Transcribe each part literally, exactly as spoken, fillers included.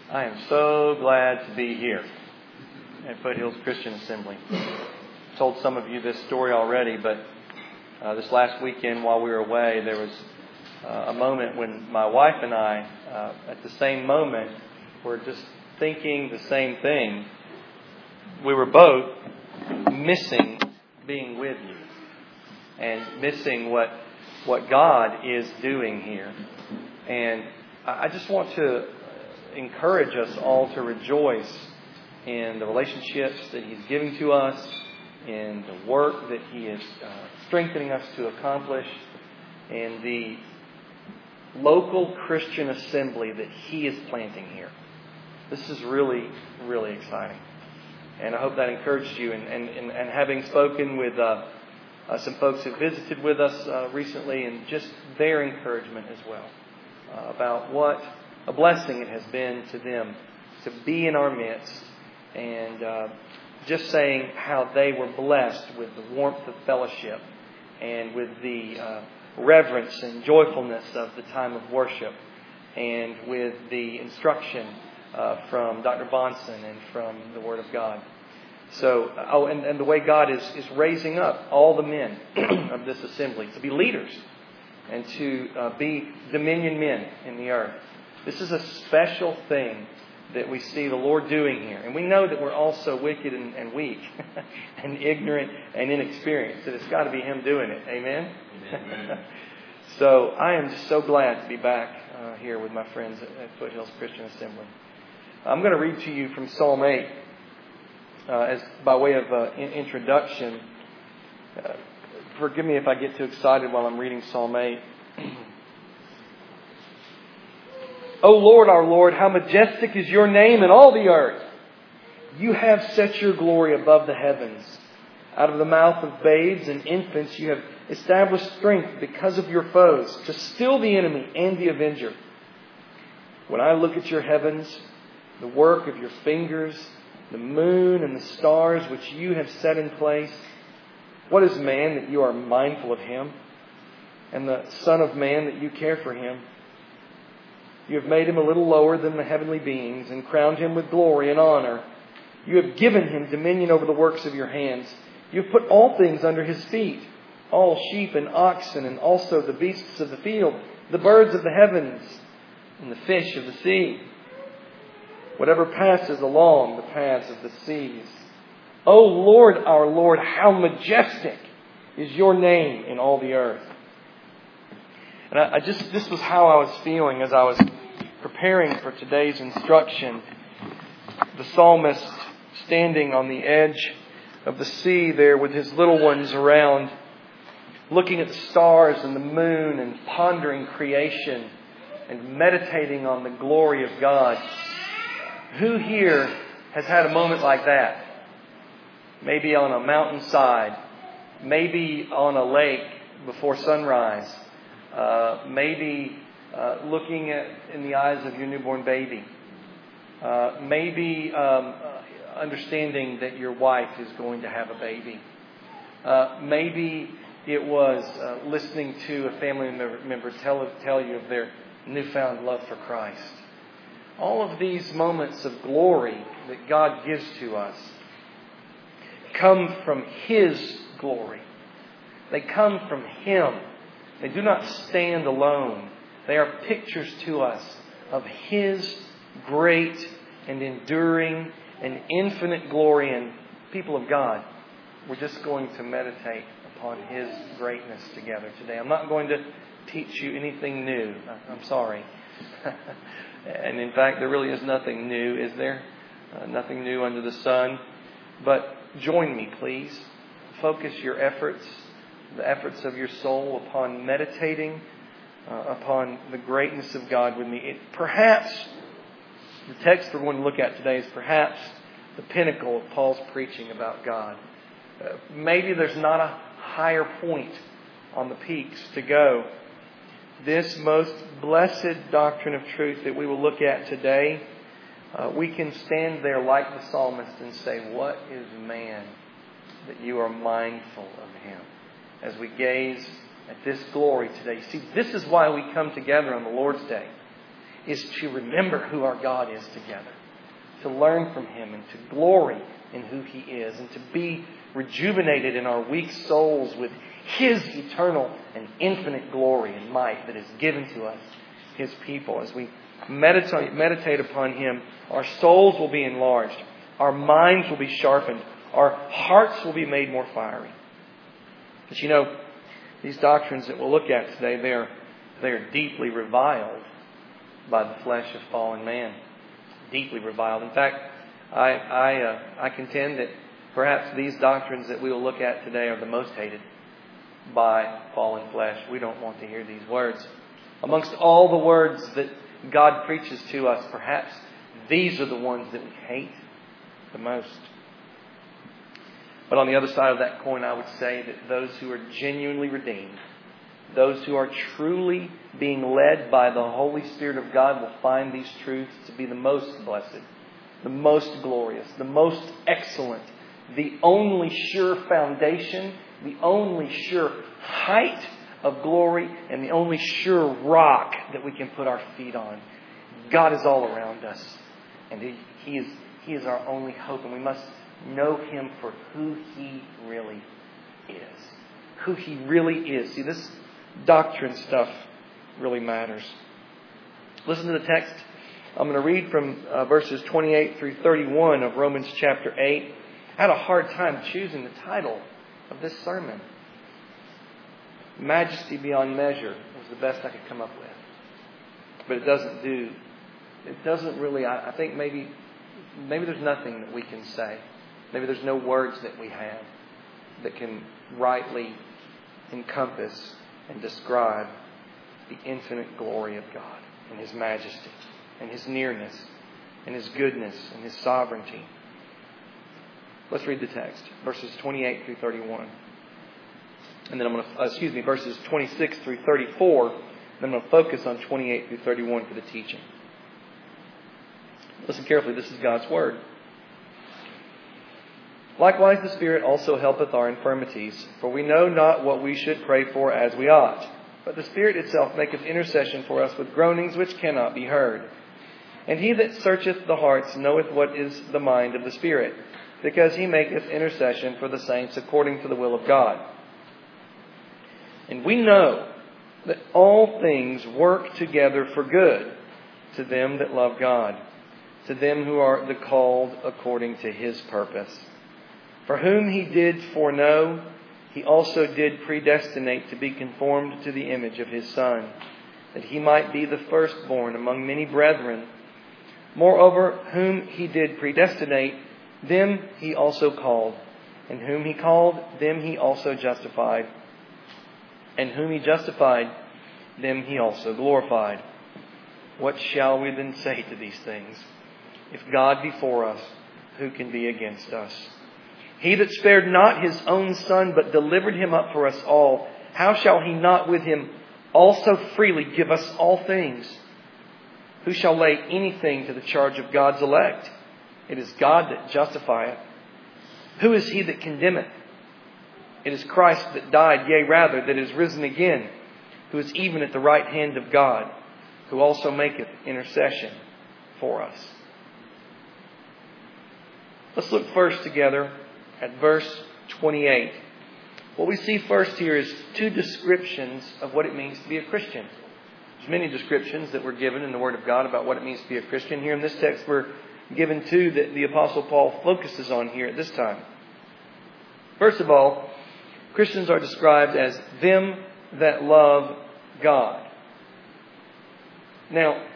I am so glad to be here at Foothills Christian Assembly. I've told some of you this story already, but uh, this last weekend while we were away, there was uh, a moment when my wife and I, uh, at the same moment, were just thinking the same thing. We were both missing being with you and missing what what God is doing here. And I just want to encourage us all to rejoice in the relationships that He's giving to us, in the work that He is uh, strengthening us to accomplish, and the local Christian assembly that He is planting here. This is really, really exciting. And I hope that encouraged you. And, and, and, and having spoken with uh, uh, some folks who visited with us uh, recently, and just their encouragement as well uh, about what a blessing it has been to them to be in our midst, and uh, just saying how they were blessed with the warmth of fellowship and with the uh, reverence and joyfulness of the time of worship, and with the instruction uh, from Doctor Bonson and from the Word of God. So, oh, and, and the way God is, is raising up all the men of this assembly to be leaders and to uh, be dominion men in the earth. This is a special thing that we see the Lord doing here. And we know that we're all so wicked and, and weak and ignorant and inexperienced that it's got to be Him doing it. Amen? Amen. So I am just so glad to be back uh, here with my friends at, at Foothills Christian Assembly. I'm going to read to you from Psalm eight uh, as by way of uh, in- introduction. Uh, forgive me if I get too excited while I'm reading Psalm eight. O Lord, our Lord, how majestic is your name in all the earth. You have set your glory above the heavens. Out of the mouth of babes and infants you have established strength because of your foes, to still the enemy and the avenger. When I look at your heavens, the work of your fingers, the moon and the stars which you have set in place, what is man that you are mindful of him, and the Son of Man that you care for him? You have made him a little lower than the heavenly beings and crowned him with glory and honor. You have given him dominion over the works of your hands. You have put all things under his feet, all sheep and oxen, and also the beasts of the field, the birds of the heavens, and the fish of the sea, whatever passes along the paths of the seas. O Lord, our Lord, how majestic is your name in all the earth. And I, I just, this was how I was feeling as I was preparing for today's instruction. The psalmist standing on the edge of the sea there with his little ones around, looking at the stars and the moon and pondering creation and meditating on the glory of God. Who here has had a moment like that? Maybe on a mountainside, maybe on a lake before sunrise. Uh, maybe uh, looking at in the eyes of your newborn baby. Uh, maybe um, uh, understanding that your wife is going to have a baby. Uh, maybe it was uh, listening to a family member, member tell, tell you of their newfound love for Christ. All of these moments of glory that God gives to us come from His glory. They come from Him. They do not stand alone. They are pictures to us of His great and enduring and infinite glory. And people of God, we're just going to meditate upon His greatness together today. I'm not going to teach you anything new. I'm sorry. And in fact, there really is nothing new, is there? Uh, nothing new under the sun. But join me, please. Focus your efforts, the efforts of your soul, upon meditating uh, upon the greatness of God with me. It, perhaps the text we're going to look at today is perhaps the pinnacle of Paul's preaching about God. Uh, maybe there's not a higher point on the peaks to go. This most blessed doctrine of truth that we will look at today, uh, we can stand there like the psalmist and say, what is man that you are mindful of him? As we gaze at this glory today. See, this is why we come together on the Lord's Day. is to remember who our God is together, to learn from Him and to glory in who He is, and to be rejuvenated in our weak souls with His eternal and infinite glory and might that is given to us, His people. As we meditate, meditate upon Him, our souls will be enlarged, our minds will be sharpened, our hearts will be made more fiery. But you know, these doctrines that we'll look at today, they are, they are deeply reviled by the flesh of fallen man. Deeply reviled. In fact, I I, uh, I contend that perhaps these doctrines that we will look at today are the most hated by fallen flesh. We don't want to hear these words. Amongst all the words that God preaches to us, perhaps these are the ones that we hate the most. But on the other side of that coin, I would say that those who are genuinely redeemed, those who are truly being led by the Holy Spirit of God, will find these truths to be the most blessed, the most glorious, the most excellent, the only sure foundation, the only sure height of glory, and the only sure rock that we can put our feet on. God is all around us, and He, he is He is our only hope, and we must know Him for who He really is. Who He really is. See, this doctrine stuff really matters. Listen to the text. I'm going to read from uh, verses twenty-eight through thirty-one of Romans chapter eight. I had a hard time choosing the title of this sermon. Majesty Beyond Measure was the best I could come up with. But it doesn't do, it doesn't really, I, I think maybe, maybe there's nothing that we can say. Maybe there's no words that we have that can rightly encompass and describe the infinite glory of God and His majesty and His nearness and His goodness and His sovereignty. Let's read the text, verses twenty-eight through thirty-one. And then I'm going to, uh, excuse me, verses twenty-six through thirty-four. And then I'm going to focus on twenty-eight through thirty-one for the teaching. Listen carefully, this is God's Word. Likewise, the Spirit also helpeth our infirmities, for we know not what we should pray for as we ought. But the Spirit itself maketh intercession for us with groanings which cannot be heard. And He that searcheth the hearts knoweth what is the mind of the Spirit, because He maketh intercession for the saints according to the will of God. And we know that all things work together for good to them that love God, to them who are the called according to His purpose. For whom He did foreknow, He also did predestinate to be conformed to the image of His Son, that He might be the firstborn among many brethren. Moreover, whom He did predestinate, them He also called. And whom He called, them He also justified. And whom He justified, them He also glorified. What shall we then say to these things? If God be for us, who can be against us? He that spared not His own Son, but delivered Him up for us all, how shall He not with Him also freely give us all things? Who shall lay anything to the charge of God's elect? It is God that justifieth. Who is he that condemneth? It is Christ that died, yea rather, that is risen again, who is even at the right hand of God, who also maketh intercession for us. Let's look first together at verse twenty-eight. What we see first here is two descriptions of what it means to be a Christian. There's many descriptions that were given in the Word of God about what it means to be a Christian. Here in this text we're given two that the Apostle Paul focuses on here at this time. First of all, Christians are described as them that love God. Now,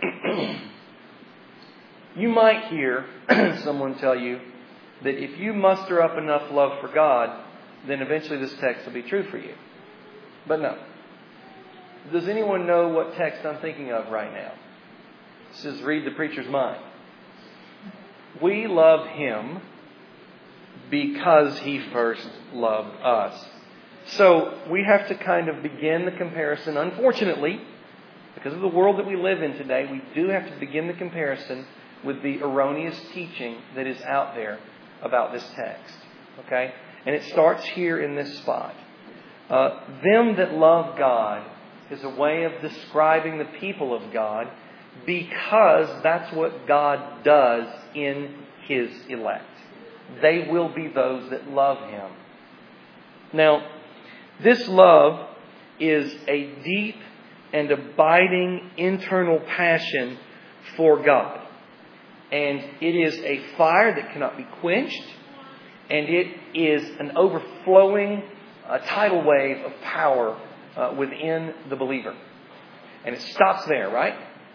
you might hear someone tell you that if you muster up enough love for God, then eventually this text will be true for you. But no. Does anyone know what text I'm thinking of right now? This is read the preacher's mind. We love Him because He first loved us. So we have to kind of begin the comparison. Unfortunately, because of the world that we live in today, we do have to begin the comparison with the erroneous teaching that is out there about this text. Okay? And it starts here in this spot. Uh, them that love God is a way of describing the people of God because that's what God does in His elect. They will be those that love Him. Now, this love is a deep and abiding internal passion for God. And it is a fire that cannot be quenched. And it is an overflowing uh, tidal wave of power uh, within the believer. And it stops there, right?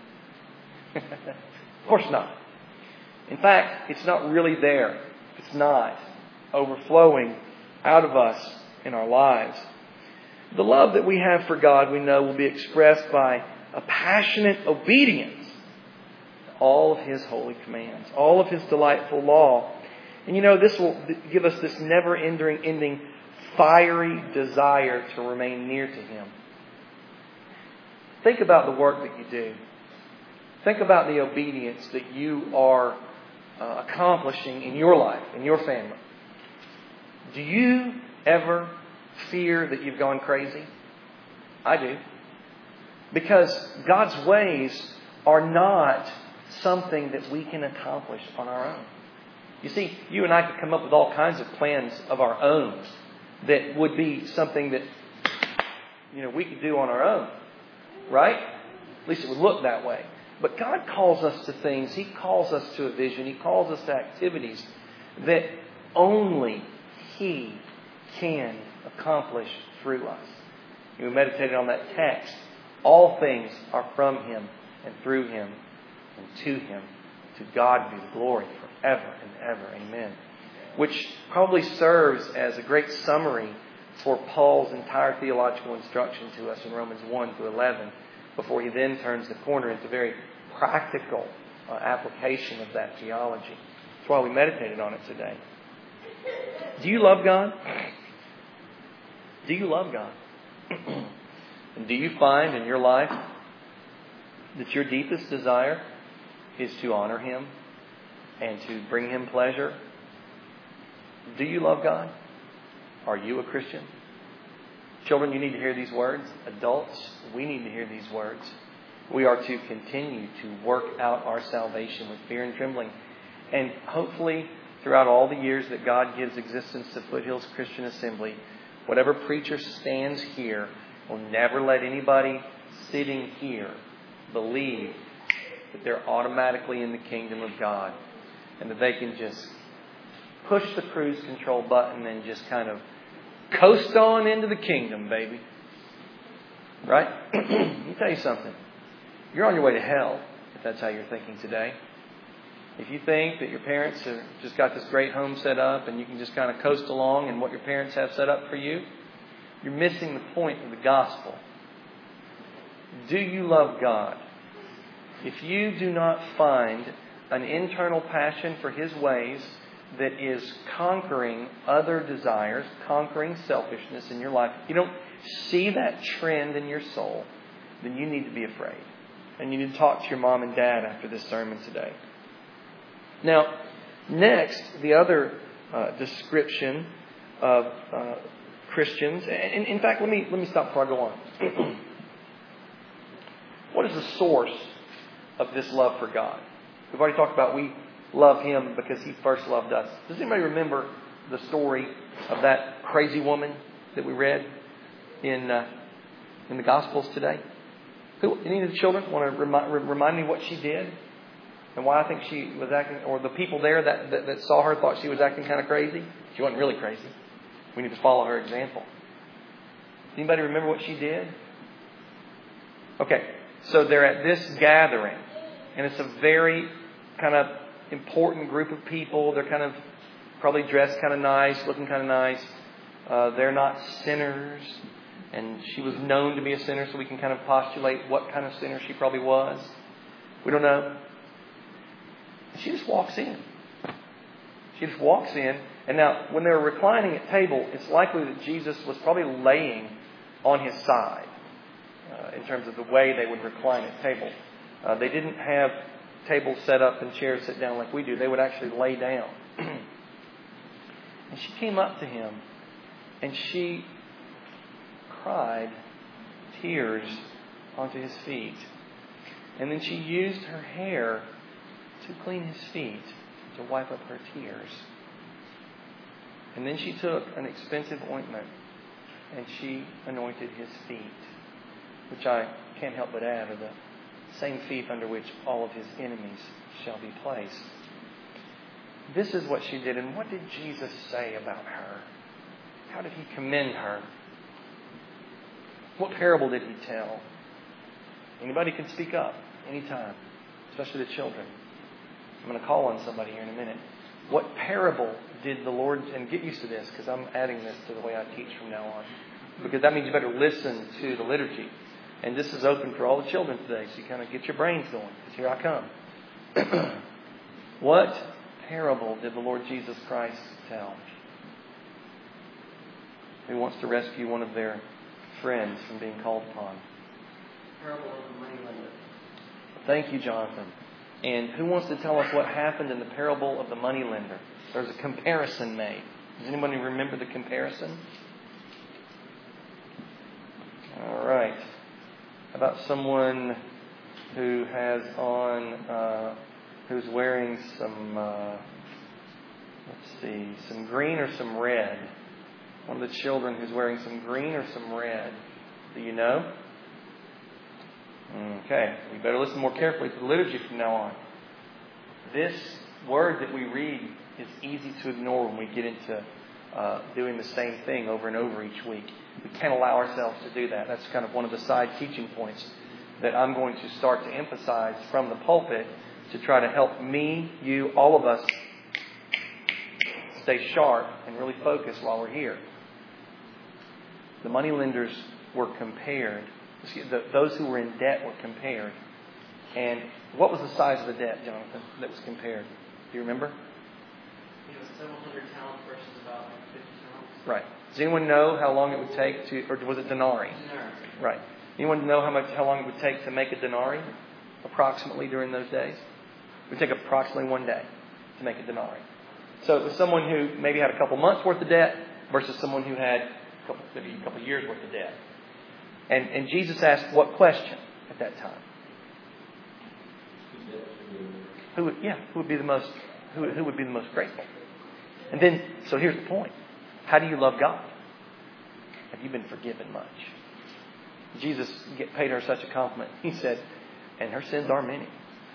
Of course not. In fact, it's not really there. It's not overflowing out of us in our lives. The love that we have for God, we know, will be expressed by a passionate obedience to all of His holy commands, all of His delightful law. And you know, this will give us this never-ending, ending, fiery desire to remain near to Him. Think about the work that you do. Think about the obedience that you are uh, accomplishing in your life, in your family. Do you ever fear that you've gone crazy? I do. Because God's ways are not something that we can accomplish on our own. You see, you and I could come up with all kinds of plans of our own that would be something that, you know, we could do on our own. Right? At least it would look that way. But God calls us to things. He calls us to a vision. He calls us to activities that only He can accomplish through us. We meditated on that text. All things are from Him and through Him and to Him. To God be the glory forever and ever. Amen. Which probably serves as a great summary for Paul's entire theological instruction to us in Romans one to eleven, before he then turns the corner into very practical uh, application of that theology. That's why we meditated on it today. Do you love God? Do you love God? And do you find in your life that your deepest desire is to honor Him and to bring Him pleasure? Do you love God? Are you a Christian? Children, you need to hear these words. Adults, we need to hear these words. We are to continue to work out our salvation with fear and trembling. And hopefully, throughout all the years that God gives existence to Foothills Christian Assembly, whatever preacher stands here will never let anybody sitting here believe that they're automatically in the kingdom of God and that they can just push the cruise control button and just kind of coast on into the kingdom, baby. Right? Let me tell you something. You're on your way to hell if that's how you're thinking today. If you think that your parents have just got this great home set up and you can just kind of coast along in what your parents have set up for you, you're missing the point of the gospel. Do you love God? If you do not find an internal passion for His ways that is conquering other desires, conquering selfishness in your life, if you don't see that trend in your soul, then you need to be afraid. And you need to talk to your mom and dad after this sermon today. Now, next, the other uh, description of uh, Christians, and in fact, let me let me stop before I go on. What is the source of this love for God? We've already talked about we love Him because He first loved us. Does anybody remember the story of that crazy woman that we read in uh, in the Gospels today? Who, any of the children want to remind, remind me what she did and why I think she was acting, or the people there that, that, that saw her thought she was acting kind of crazy? She wasn't really crazy. We need to follow her example. Anybody remember what she did? Okay, so they're at this gathering, and it's a very kind of important group of people. They're kind of probably dressed kind of nice, looking kind of nice. Uh, they're not sinners. And she was known to be a sinner, so we can kind of postulate what kind of sinner she probably was. We don't know. She just walks in. She just walks in. And now, when they were reclining at table, it's likely that Jesus was probably laying on His side uh, in terms of the way they would recline at table. Uh, they didn't have tables set up and chairs set down like we do. They would actually lay down. And she came up to Him, and she cried tears onto His feet. And then she used her hair to clean his feet, to wipe up her tears. And then she took an expensive ointment and she anointed his feet, which I can't help but add are the same feet under which all of his enemies shall be placed. This is what she did. And what did Jesus say about her? How did he commend her? What parable did he tell? Anybody can speak up anytime, especially the children. I'm going to call on somebody here in a minute. What parable did the Lord, and get used to this because I'm adding this to the way I teach from now on, because that means you better listen to the liturgy. And this is open for all the children today, so you kind of get your brains going, because here I come. What parable did the Lord Jesus Christ tell? Who wants to rescue one of their friends from being called upon? Parable of the money lender. Thank you, Jonathan. And who wants to tell us what happened in the parable of the money lender? There's a comparison made. Does anybody remember the comparison? All right. About someone who has on, uh, who's wearing some, uh, let's see, some green or some red. One of the children who's wearing some green or some red. Do you know? Okay. We better listen more carefully to the liturgy from now on. This word that we read is easy to ignore when we get into uh, doing the same thing over and over each week. We can't allow ourselves to do that. That's kind of one of the side teaching points that I'm going to start to emphasize from the pulpit to try to help me, you, all of us stay sharp and really focus while we're here. The moneylenders were compared. Those who were in debt were compared. And what was the size of the debt, Jonathan, that was compared? Do you remember? You know, several hundred talents versus about like fifty talents. Right. Does anyone know how long it would take to, or was it denarii? Denarii. Right. Anyone know how much, how long it would take to make a denarii, approximately during those days? It would take approximately one day to make a denarii. So it was someone who maybe had a couple months worth of debt versus someone who had a couple, maybe a couple years worth of debt. And and Jesus asked what question at that time? Who would, yeah, who would be the most who who would be the most grateful? And then, so here's the point: how do you love God? Have you been forgiven much? Jesus get, paid her such a compliment. He said, "And her sins are many."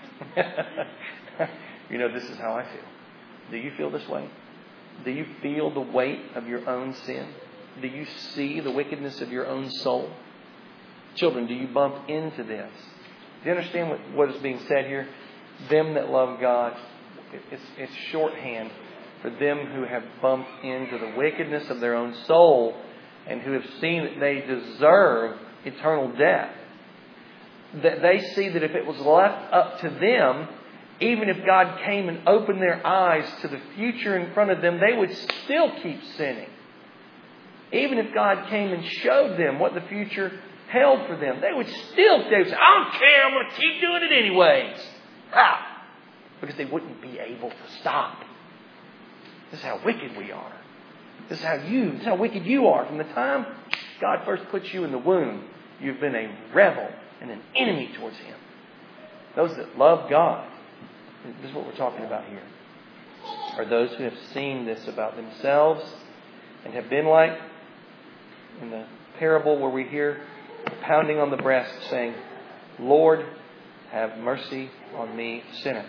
You know, this is how I feel. Do you feel this way? Do you feel the weight of your own sin? Do you see the wickedness of your own soul? Children, do you bump into this? Do you understand what, what is being said here? Them that love God, it's, it's shorthand for them who have bumped into the wickedness of their own soul and who have seen that they deserve eternal death. That they see that if it was left up to them, even if God came and opened their eyes to the future in front of them, they would still keep sinning. Even if God came and showed them what the future held for them, they would still they would say, "I don't care, I'm going to keep doing it anyways." How? Because they wouldn't be able to stop. This is how wicked we are. This is how you, this is how wicked you are. From the time God first put you in the womb, you've been a rebel and an enemy towards Him. Those that love God, this is what we're talking about here, are those who have seen this about themselves and have been like in the parable where we hear pounding on the breast saying, "Lord, have mercy on me, sinner."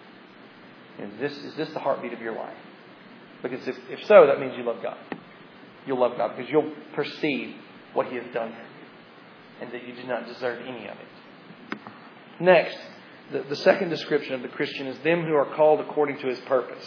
Is this, is this the heartbeat of your life? Because if, if so, that means you love God. You'll love God because you'll perceive what He has done for you and that you do not deserve any of it. Next, the, the second description of the Christian is them who are called according to His purpose.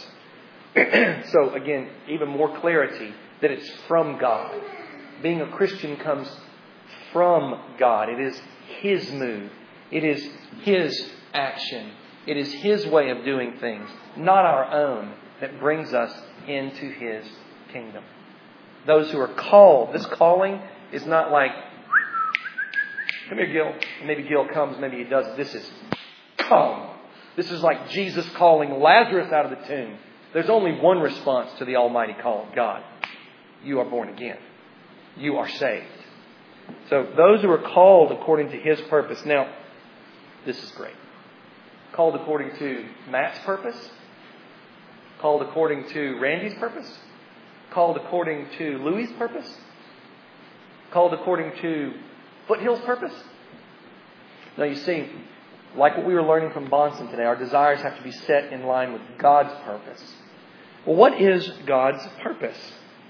So again, even more clarity that it's from God. Being a Christian comes from God. It is His move. It is His action. It is His way of doing things, not our own, that brings us into His kingdom. Those who are called, this calling is not like, "Come here, Gil." Maybe Gil comes, maybe he does. This is, "Come." This is like Jesus calling Lazarus out of the tomb. There's only one response to the almighty call of God. You are born again. You are saved. So those who are called according to His purpose. Now, This is great. Called according to Matt's purpose. Called according to Randy's purpose. Called according to Louie's purpose. Called according to Foothill's purpose. Now you see, like what we were learning from Bonson today, our desires have to be set in line with God's purpose. Well, what is God's purpose?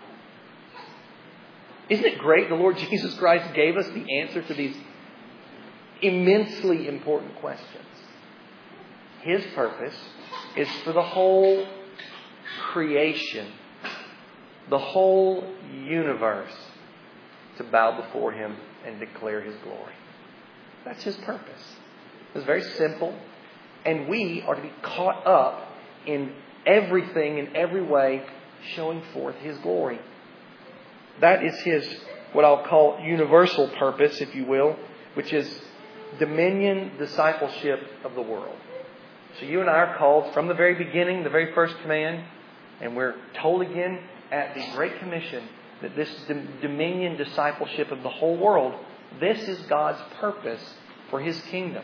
Isn't it great the Lord Jesus Christ gave us the answer to these immensely important questions? His purpose is for the whole creation, the whole universe, to bow before Him and declare His glory. That's His purpose. It's very simple. And we are to be caught up in everything, in every way, showing forth His glory. That is His, what I'll call universal purpose, if you will, which is dominion, discipleship of the world. So you and I are called from the very beginning, the very first command, and we're told again at the Great Commission that this dominion, discipleship of the whole world, this is God's purpose for His kingdom.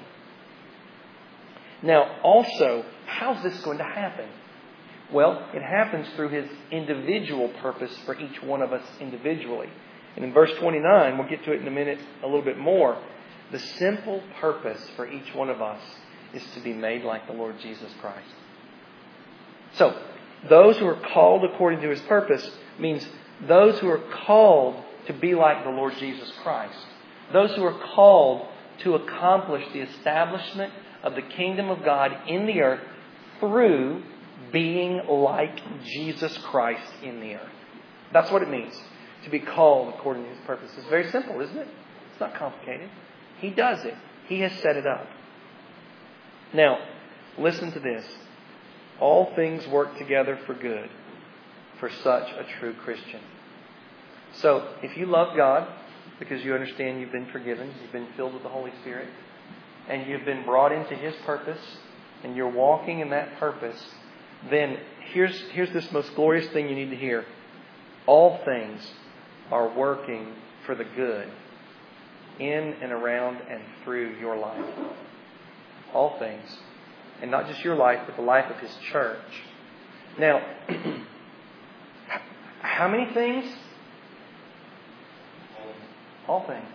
Now, also, how's this going to happen? Well, it happens through His individual purpose for each one of us individually. And in verse twenty-nine, we'll get to it in a minute a little bit more, the simple purpose for each one of us is to be made like the Lord Jesus Christ. So, those who are called according to His purpose means those who are called to be like the Lord Jesus Christ. Those who are called to accomplish the establishment of the kingdom of God in the earth through being like Jesus Christ in the earth. That's what it means to be called according to His purpose. It's very simple, isn't it? It's not complicated. He does it. He has set it up. Now, listen to this. All things work together for good for such a true Christian. So, if you love God because you understand you've been forgiven, you've been filled with the Holy Spirit, and you've been brought into His purpose, and you're walking in that purpose, then here's, here's this most glorious thing you need to hear. All things are working for the good in and around and through your life. All things. And not just your life, but the life of His church. Now, how many things? All things.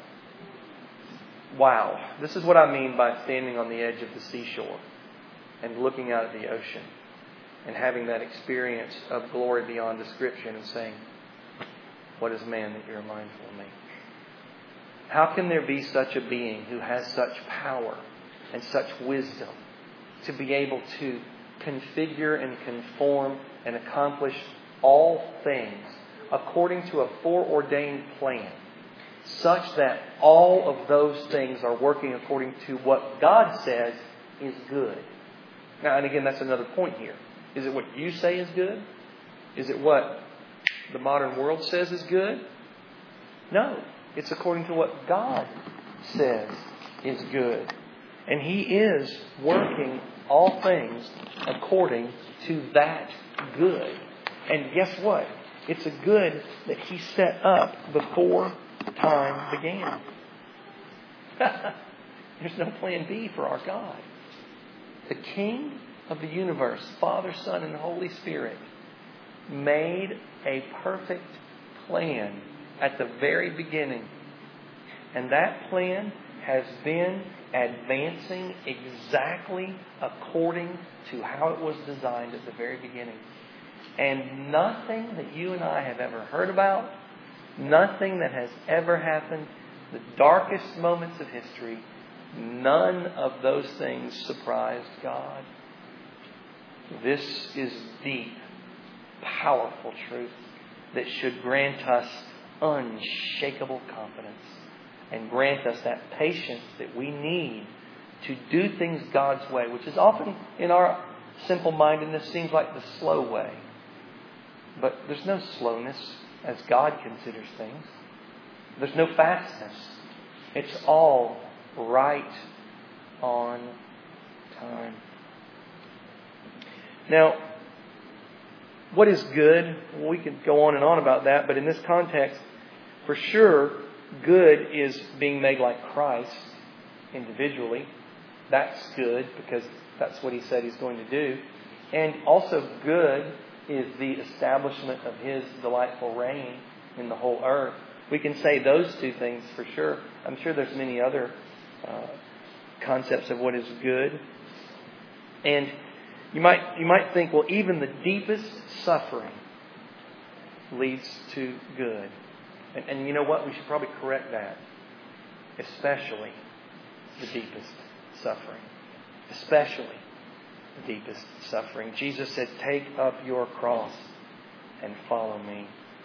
Wow. This is what I mean by standing on the edge of the seashore and looking out at the ocean and having that experience of glory beyond description and saying, what is man that you're mindful of me? How can there be such a being who has such power and such wisdom to be able to configure and conform and accomplish all things according to a foreordained plan, such that all of those things are working according to what God says is good? Now, and again, that's another point here. Is it what you say is good? Is it what the modern world says is good? No. It's according to what God says is good. And He is working all things according to that good. And guess what? It's a good that He set up before time began. There's no plan B for our God. The King of the universe, Father, Son, and Holy Spirit, made a perfect plan at the very beginning. And that plan has been advancing exactly according to how it was designed at the very beginning. And nothing that you and I have ever heard about, nothing that has ever happened, the darkest moments of history, none of those things surprised God. This is deep, powerful truth that should grant us unshakable confidence and grant us that patience that we need to do things God's way, which is often in our simple-mindedness seems like the slow way. But there's no slowness as God considers things. There's no fastness. It's all right on time. Now, what is good? Well, we could go on and on about that, but in this context, for sure, good is being made like Christ individually. That's good because that's what He said He's going to do. And also good is the establishment of His delightful reign in the whole earth. We can say those two things for sure. I'm sure there's many other uh, concepts of what is good. And you might you might think, well, even the deepest suffering leads to good. And, and you know what? We should probably correct that. Especially the deepest suffering. Especially the deepest suffering. Jesus said, take up your cross and follow me.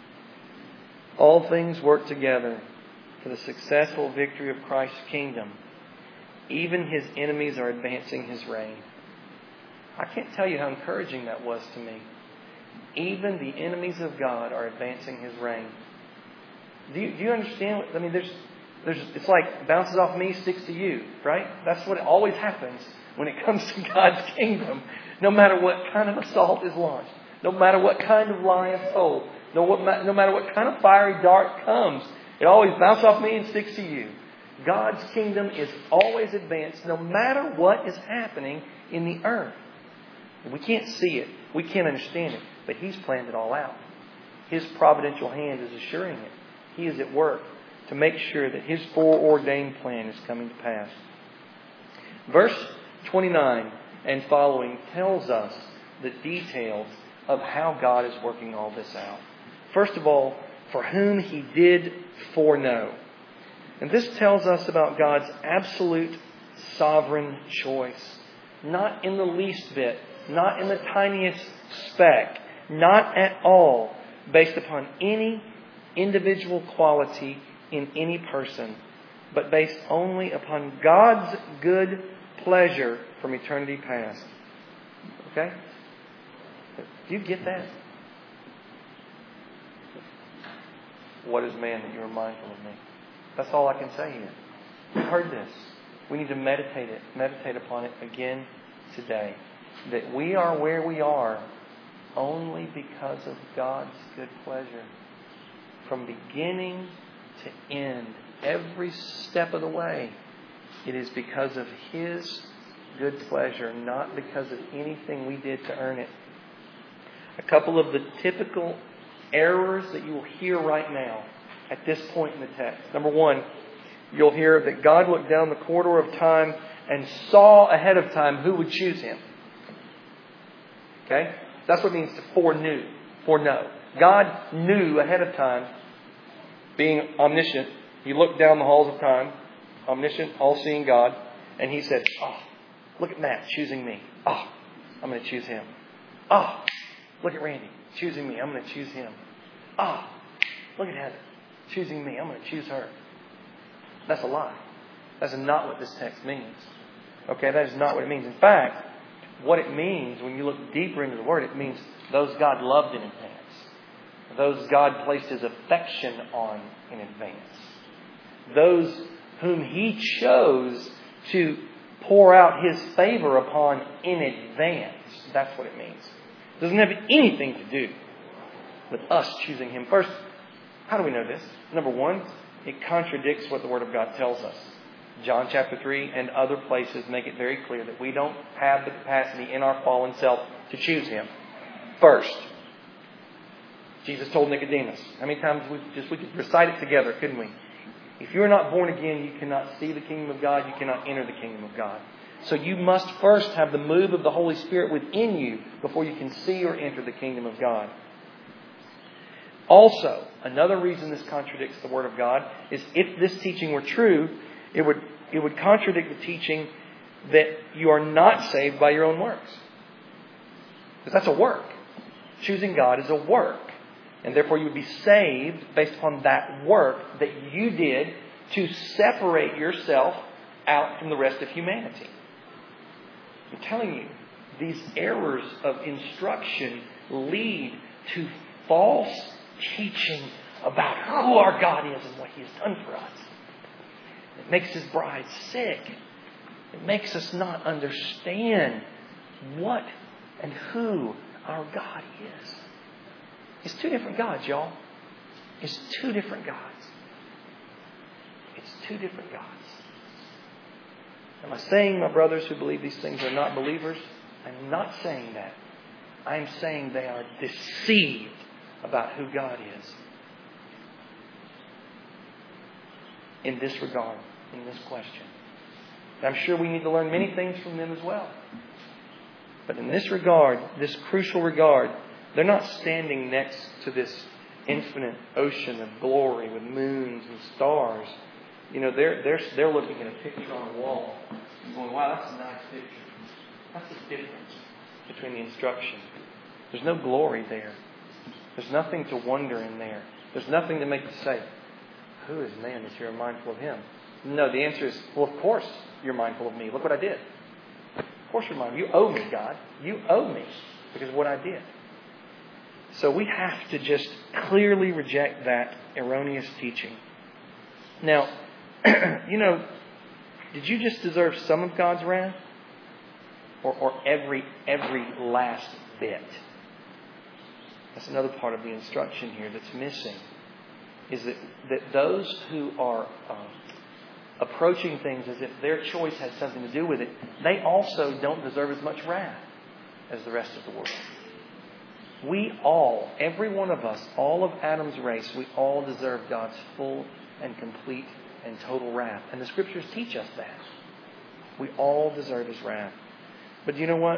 All things work together for the successful victory of Christ's kingdom. Even His enemies are advancing His reign. I can't tell you how encouraging that was to me. Even the enemies of God are advancing His reign. Do you, do you understand? What, I mean, there's, there's, it's like bounces off me, sticks to you, right? That's what always happens when it comes to God's kingdom. No matter what kind of assault is launched, no matter what kind of lie is told, no, what, no matter what kind of fiery dart comes, it always bounces off me and sticks to you. God's kingdom is always advanced no matter what is happening in the earth. We can't see it. We can't understand it. But He's planned it all out. His providential hand is assuring it. He is at work to make sure that His foreordained plan is coming to pass. Verse twenty-nine and following tells us the details of how God is working all this out. First of all, for whom He did foreknow. And this tells us about God's absolute sovereign choice. Not in the least bit. Not in the tiniest speck. Not at all based upon any individual quality in any person. But based only upon God's good pleasure from eternity past. Okay? Do you get that? What is man that you are mindful of me? That's all I can say here. We've heard this. We need to meditate it, meditate upon it again today. That we are where we are only because of God's good pleasure. From beginning to end, every step of the way, it is because of His good pleasure, not because of anything we did to earn it. A couple of the typical errors that you will hear right now at this point in the text. Number one, you'll hear that God looked down the corridor of time and saw ahead of time who would choose Him. Okay? That's what it means to foreknew. Foreknow. God knew ahead of time, being omniscient. He looked down the halls of time, omniscient, all-seeing God, and He said, oh, look at Matt choosing me. Oh, I'm going to choose him. Oh, look at Randy choosing me. I'm going to choose him. Oh, look at Heather choosing me. I'm going to choose her. That's a lie. That's not what this text means. Okay, that is not what it means. In fact, what it means, when you look deeper into the Word, it means those God loved in advance. Those God placed His affection on in advance. Those whom He chose to pour out His favor upon in advance. That's what it means. It doesn't have anything to do with us choosing Him first. How do we know this? Number one, it contradicts what the Word of God tells us. John chapter three and other places make it very clear that we don't have the capacity in our fallen self to choose Him first. Jesus told Nicodemus. How many times we just we could recite it together, couldn't we? If you're not born again, you cannot see the kingdom of God. You cannot enter the kingdom of God. So you must first have the move of the Holy Spirit within you before you can see or enter the kingdom of God. Also, another reason this contradicts the Word of God is if this teaching were true, it would it would contradict the teaching that you are not saved by your own works. Because that's a work. Choosing God is a work. And therefore you would be saved based upon that work that you did to separate yourself out from the rest of humanity. I'm telling you, these errors of instruction lead to false teaching about who our God is and what He has done for us. It makes His bride sick. It makes us not understand what and who our God is. It's two different gods, y'all. It's two different gods. It's two different gods. Am I saying my brothers who believe these things are not believers? I'm not saying that. I'm saying they are deceived about who God is. In this regard, in this question. And I'm sure we need to learn many things from them as well. But in this regard, this crucial regard, they're not standing next to this infinite ocean of glory with moons and stars. You know, they're they're they're looking at a picture on a wall and going, "Wow, that's a nice picture." That's the difference between the instruction. There's no glory there. There's nothing to wonder in there. There's nothing to make you say, "Who is man that you're mindful of him?" No, the answer is, well, of course you're mindful of me. Look what I did. Of course you're mindful. You owe me, God. You owe me because of what I did. So we have to just clearly reject that erroneous teaching. Now, you know, did you just deserve some of God's wrath? Or, or every every last bit? That's another part of the instruction here that's missing. Is that, that those who are um, approaching things as if their choice has something to do with it, they also don't deserve as much wrath as the rest of the world. We all, every one of us, all of Adam's race, we all deserve God's full and complete and total wrath. And the Scriptures teach us that. We all deserve His wrath. But you know what?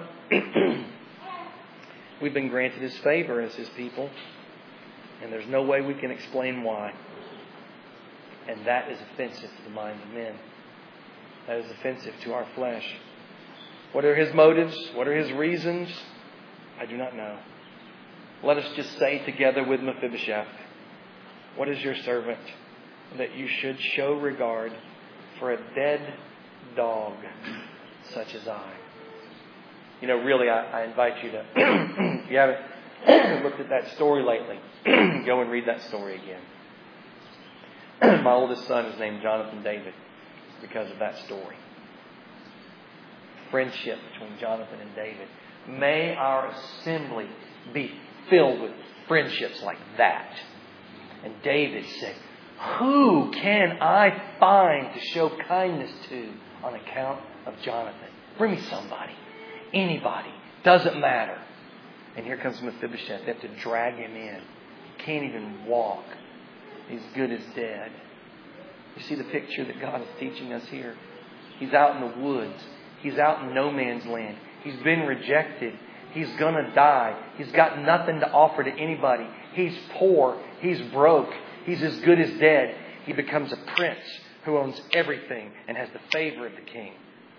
We've been granted His favor as His people. And there's no way we can explain why. And that is offensive to the minds of men. That is offensive to our flesh. What are His motives? What are His reasons? I do not know. Let us just say together with Mephibosheth, what is your servant that you should show regard for a dead dog such as I? You know, really, I, I invite you to, if you haven't looked at that story lately, go and read that story again. My oldest son is named Jonathan David because of that story. Friendship between Jonathan and David. May our assembly be filled with friendships like that. And David said, who can I find to show kindness to on account of Jonathan? Bring me somebody. Anybody. Doesn't matter. And here comes Mephibosheth. They have to drag him in. He can't even walk. He's good as dead. You see the picture that God is teaching us here? He's out in the woods. He's out in no man's land. He's been rejected. He's going to die. He's got nothing to offer to anybody. He's poor. He's broke. He's as good as dead. He becomes a prince who owns everything and has the favor of the king.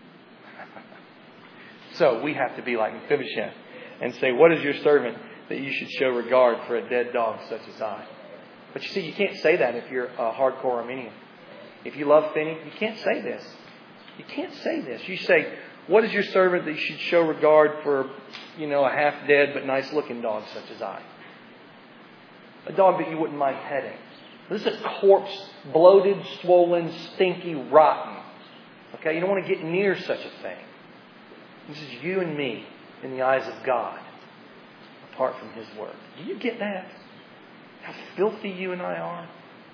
So we have to be like Mephibosheth and say, what is your servant that you should show regard for a dead dog such as I? But you see, you can't say that if you're a hardcore Arminian. If you love Finney, you can't say this. You can't say this. You say, what is your servant that you should show regard for, you know, a half-dead but nice-looking dog such as I? A dog that you wouldn't mind petting. This is a corpse, bloated, swollen, stinky, rotten. Okay, you don't want to get near such a thing. This is you and me in the eyes of God, apart from His Word. Do you get that? How filthy you and I are?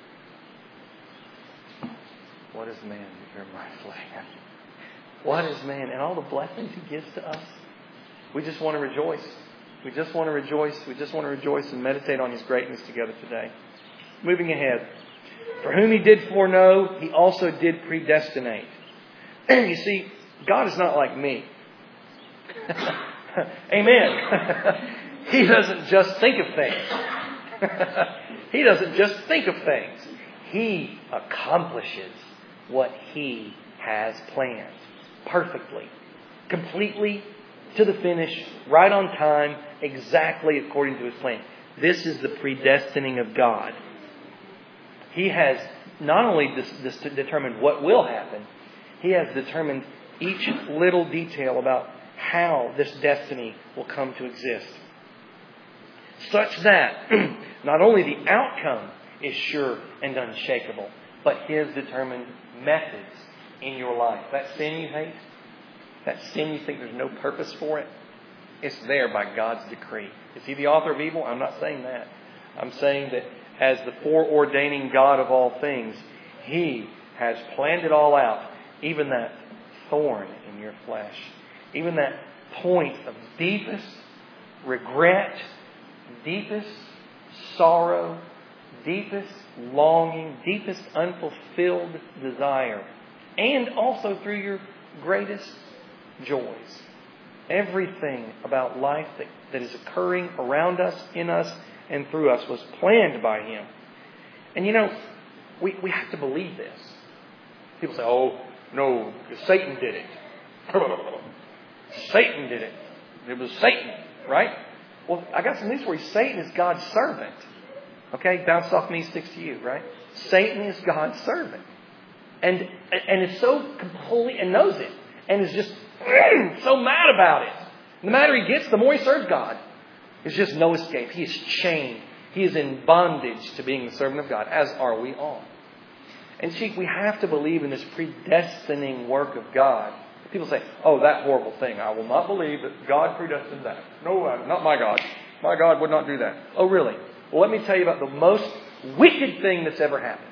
What is man that you're mindful of him? What is man? And all the blessings He gives to us. We just want to rejoice. We just want to rejoice. We just want to rejoice and meditate on His greatness together today. Moving ahead. For whom He did foreknow, He also did predestinate. You see, God is not like me. Amen. He doesn't just think of things. He doesn't just think of things. He accomplishes what He has planned. Perfectly. Completely. To the finish. Right on time. Exactly according to His plan. This is the predestining of God. He has not only this, this determined what will happen, He has determined each little detail about how this destiny will come to exist. Such that not only the outcome is sure and unshakable, but His determined methods in your life. That sin you hate, that sin you think there's no purpose for it, it's there by God's decree. Is He the author of evil? I'm not saying that. I'm saying that as the foreordaining God of all things, He has planned it all out. Even that thorn in your flesh. Even that point of deepest regret, deepest sorrow, deepest longing, deepest unfulfilled desire. And also through your greatest joys. Everything about life that, that is occurring around us, in us, and through us was planned by Him. And you know, we, we have to believe this. People say, oh, no, Satan did it. Satan did it. It was Satan, right? Well, I got some news for you. Satan is God's servant. Okay, bounce off me, sticks to you, right? Satan is God's servant. And and is so completely, and knows it, and is just so mad about it. The madder he gets, the more he serves God. There's just no escape. He is chained. He is in bondage to being the servant of God, as are we all. And see, we have to believe in this predestining work of God. People say, oh, that horrible thing. I will not believe that God predestined that. No, not my God. My God would not do that. Oh, really? Well, let me tell you about the most wicked thing that's ever happened.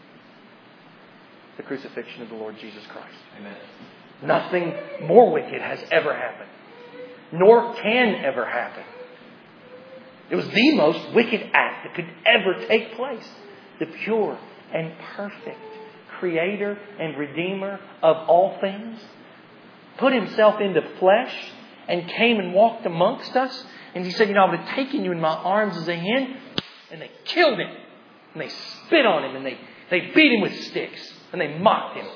The crucifixion of the Lord Jesus Christ. Amen. Nothing more wicked has ever happened. Nor can ever happen. It was the most wicked act that could ever take place. The pure and perfect Creator and Redeemer of all things put Himself into flesh and came and walked amongst us. And He said, you know, I would have taken you in my arms as a hen. And they killed Him. And they spit on Him. And they, they beat Him with sticks. And they mocked Him.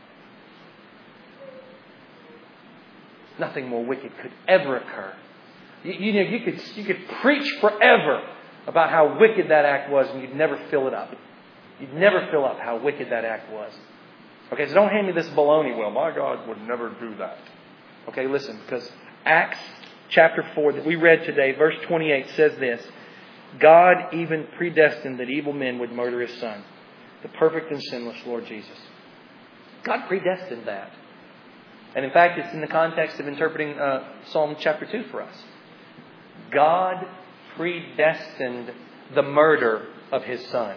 Nothing more wicked could ever occur. You, you know, you could you could preach forever about how wicked that act was, and you'd never fill it up. You'd never fill up how wicked that act was. Okay, so don't hand me this baloney. Well, my God would never do that. Okay, listen, because Acts chapter four that we read today, verse twenty-eight says this: God even predestined that evil men would murder His Son, the perfect and sinless Lord Jesus. God predestined that. And in fact, it's in the context of interpreting uh, Psalm chapter two for us. God predestined the murder of His Son.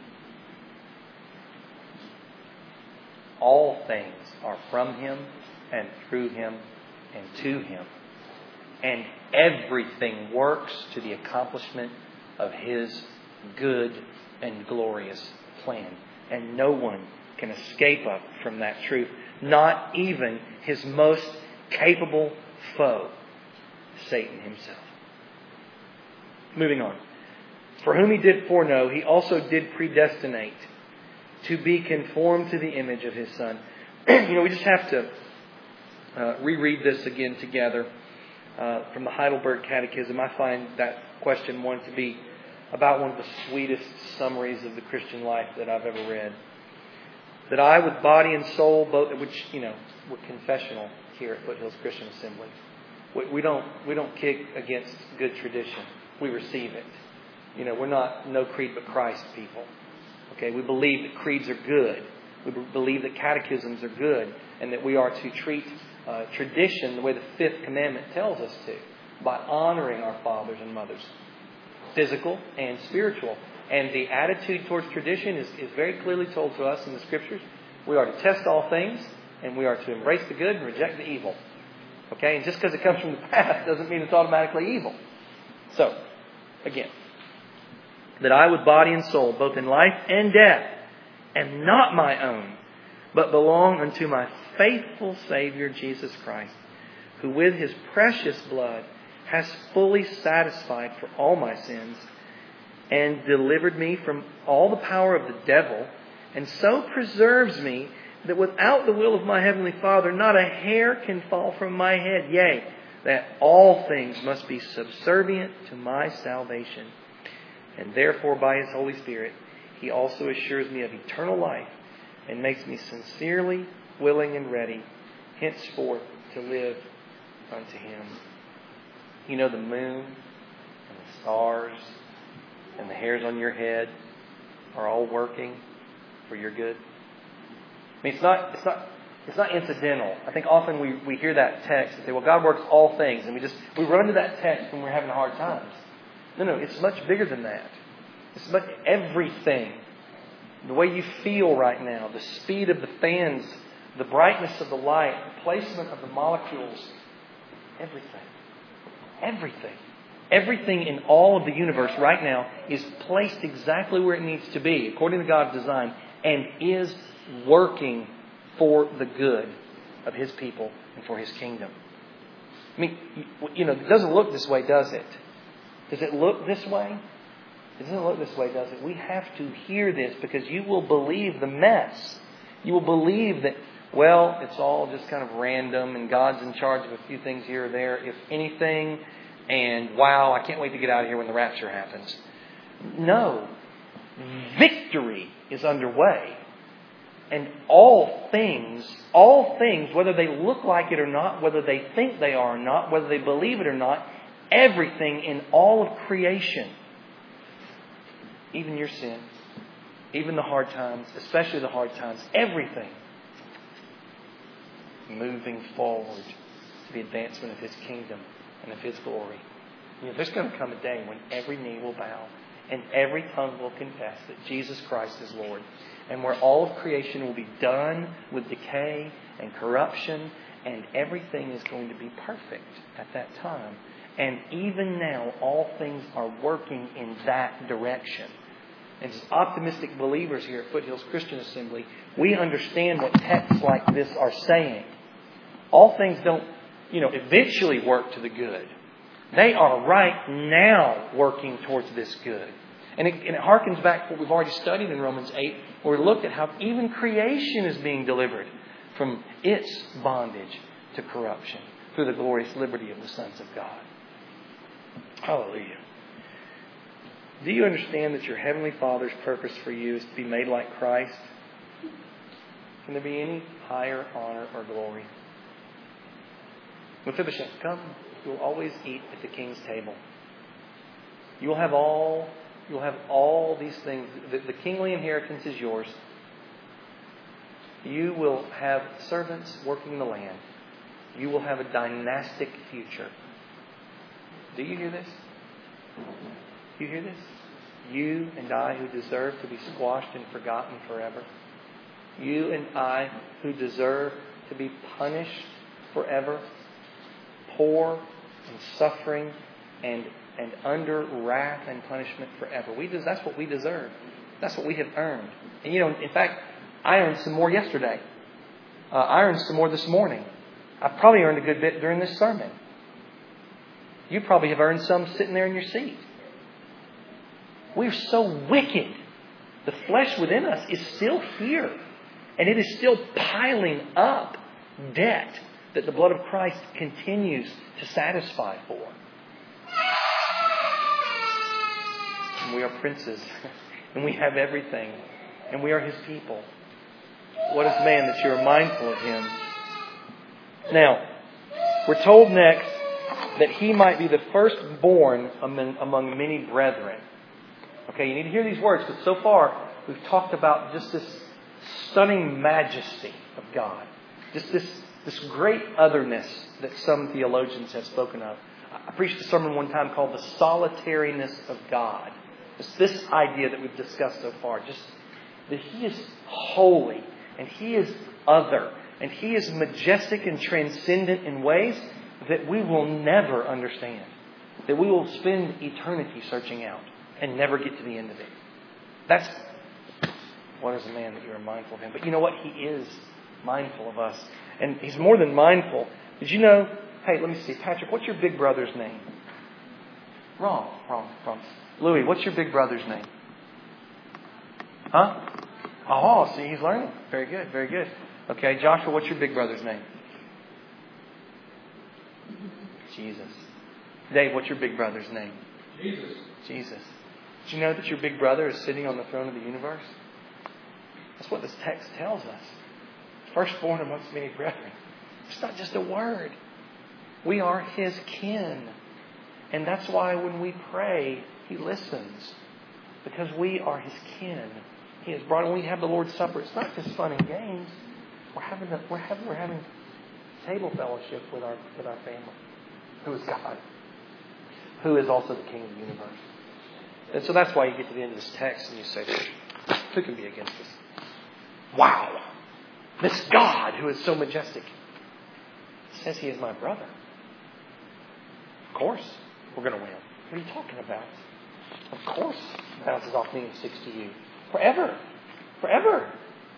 All things are from Him and through Him and to Him. And everything works to the accomplishment of His good and glorious plan. And no one can escape up from that truth. Not even His most capable foe, Satan himself. Moving on. For whom He did foreknow, He also did predestinate to be conformed to the image of His Son. You know, we just have to uh, reread this again together uh, from the Heidelberg Catechism. I find that question one to be about one of the sweetest summaries of the Christian life that I've ever read. That I, with body and soul, both, which, you know, we're confessional here at Foothills Christian Assembly. We, we don't we don't kick against good tradition. We receive it. You know, we're not no creed but Christ people. Okay, we believe that creeds are good. We believe that catechisms are good, and that we are to treat uh, tradition the way the fifth commandment tells us to, by honoring our fathers and mothers, physical and spiritual. And the attitude towards tradition is, is very clearly told to us in the Scriptures. We are to test all things, and we are to embrace the good and reject the evil. Okay? And just because it comes from the past doesn't mean it's automatically evil. So, again, that I with body and soul, both in life and death, am not my own, but belong unto my faithful Savior Jesus Christ, who with His precious blood has fully satisfied for all my sins, and delivered me from all the power of the devil, and so preserves me that without the will of my Heavenly Father, not a hair can fall from my head. Yea, that all things must be subservient to my salvation. And therefore, by His Holy Spirit, He also assures me of eternal life, and makes me sincerely willing and ready, henceforth, to live unto Him. You know, the moon and the stars and the hairs on your head are all working for your good. I mean, it's not, it's not, it's not incidental. I think often we, we hear that text and say, well, God works all things. And we just, we run to that text when we're having hard times. No, no, it's much bigger than that. It's much everything. The way you feel right now, the speed of the fans the brightness of the light, the placement of the molecules, everything. Everything. Everything in all of the universe right now is placed exactly where it needs to be, according to God's design, and is working for the good of His people and for His kingdom. I mean, you know, it doesn't look this way, does it? Does it look this way? It doesn't look this way, does it? We have to hear this because you will believe the mess. You will believe that, well, it's all just kind of random and God's in charge of a few things here or there, if anything. And wow, I can't wait to get out of here when the rapture happens. No. Victory is underway. And all things, all things, whether they look like it or not, whether they think they are or not, whether they believe it or not, everything in all of creation, even your sin, even the hard times, especially the hard times, everything moving forward to the advancement of His kingdom and of His glory. You know, there's going to come a day when every knee will bow and every tongue will confess that Jesus Christ is Lord. And where all of creation will be done with decay and corruption, and everything is going to be perfect at that time. And even now, all things are working in that direction. And as optimistic believers here at Foothills Christian Assembly, we understand what texts like this are saying. All things don't, you know, eventually work to the good. They are right now working towards this good. And it, and it harkens back to what we've already studied in Romans eight, where we looked at how even creation is being delivered from its bondage to corruption through the glorious liberty of the sons of God. Hallelujah. Do you understand that your Heavenly Father's purpose for you is to be made like Christ? Can there be any higher honor or glory? Mephibosheth, come. You will always eat at the king's table. You will have all, you will have all these things. The, the kingly inheritance is yours. You will have servants working in the land. You will have a dynastic future. Do you hear this? Do you hear this? You and I who deserve to be squashed and forgotten forever. You and I who deserve to be punished forever. Poor and suffering and, and under wrath and punishment forever. We des- That's what we deserve. That's what we have earned. And you know, in fact, I earned some more yesterday. Uh, I earned some more this morning. I probably earned a good bit during this sermon. You probably have earned some sitting there in your seat. We're so wicked. The flesh within us is still here. And it is still piling up debt that the blood of Christ continues to satisfy for. And we are princes. And we have everything. And we are His people. What is man that you are mindful of him? Now, we're told next that he might be the firstborn among, among many brethren. Okay, you need to hear these words, because so far we've talked about just this stunning majesty of God. Just this, this great otherness that some theologians have spoken of. I preached a sermon one time called The Solitariness of God. It's this idea that we've discussed so far. Just that He is holy and He is other and He is majestic and transcendent in ways that we will never understand. That we will spend eternity searching out and never get to the end of it. That's what is a man that you are mindful of him. But you know what? He is mindful of us. And He's more than mindful. Did you know? Hey, let me see. Patrick, what's your big brother's name? Wrong, wrong, wrong. Louis, what's your big brother's name? Huh? Oh, see, he's learning. Very good, very good. Okay, Joshua, what's your big brother's name? Jesus. Dave, what's your big brother's name? Jesus. Jesus. Did you know that your big brother is sitting on the throne of the universe? That's what this text tells us. Firstborn amongst many brethren. It's not just a word. We are His kin. And that's why when we pray, He listens. Because we are His kin. He has brought, when we have the Lord's Supper, it's not just fun and games. We're having, a, we're having, we're having table fellowship with our, with our family. Who is God. Who is also the King of the universe. And so that's why you get to the end of this text and you say, who can be against us? Wow. This God who is so majestic says He is my brother. Of course we're going to win. What are you talking about? Of course it bounces off me and sticks to you. Forever. Forever.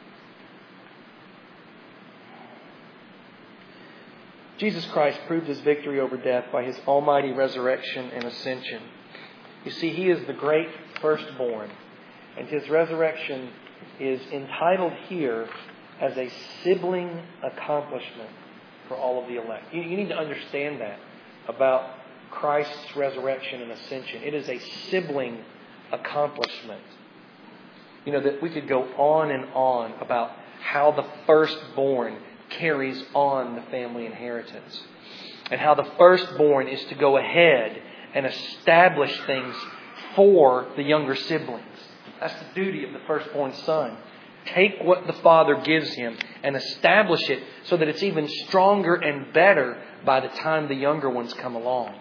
Jesus Christ proved His victory over death by His almighty resurrection and ascension. You see, He is the great firstborn. And His resurrection is entitled here as a sibling accomplishment for all of the elect. You, you need to understand that about Christ's resurrection and ascension. It is a sibling accomplishment. You know, that we could go on and on about how the firstborn carries on the family inheritance. And how the firstborn is to go ahead and establish things for the younger siblings. That's the duty of the firstborn son. Take what the father gives him and establish it so that it's even stronger and better by the time the younger ones come along.